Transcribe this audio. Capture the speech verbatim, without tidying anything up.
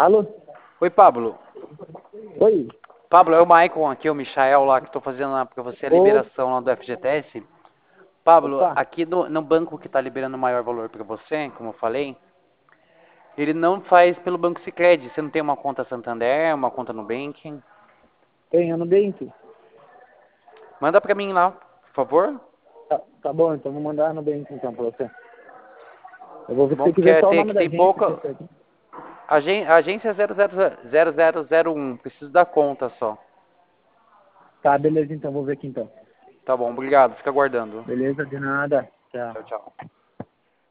Alô? Oi, Pablo. Oi? Pablo, é o Maicon aqui, o Michael lá, que estou fazendo lá para você a Ô, liberação lá do F G T S. Pablo, opa, aqui no, no banco que está liberando o maior valor para você, como eu falei, ele não faz pelo Banco Sicredi. Você não tem uma conta Santander, uma conta Nubank? tem no Nubank? Manda para mim lá, por favor. Tá, tá bom, então vou mandar no Nubank então pra você. Eu vou Tá ver se bom? você Porque quiser só o tem, nome que da tem agência. pouca... Que você aqui. Agen, agência zero zero zero zero zero um. Preciso da conta só. Tá, beleza, então vou ver aqui então. Tá bom, obrigado. Fica aguardando. Beleza, de nada. Tchau. Tchau, tchau.